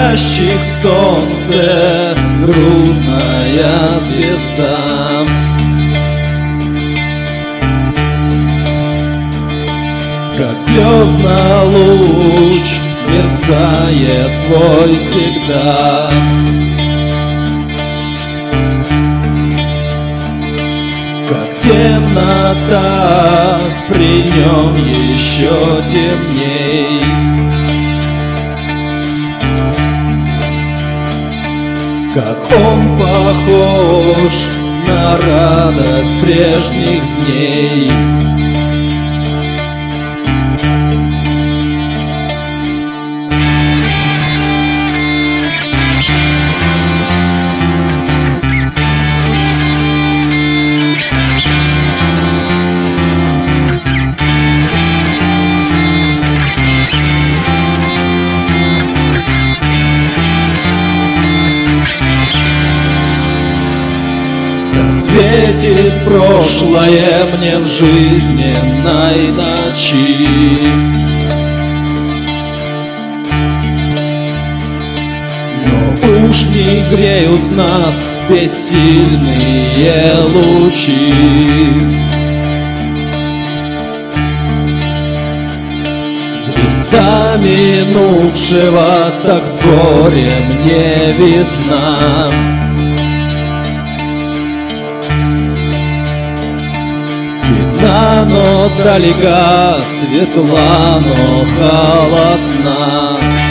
спящих солнце, грустная звезда. Как звездный луч мерцает твой всегда. Как темнота, при нем еще темней. Как он похож на радость прежних дней. Светит прошлое мне в жизненной ночи. Но уж не греют нас бессильные лучи. Звезда минувшего так горе мне видна. Но далека, светла, но холодна.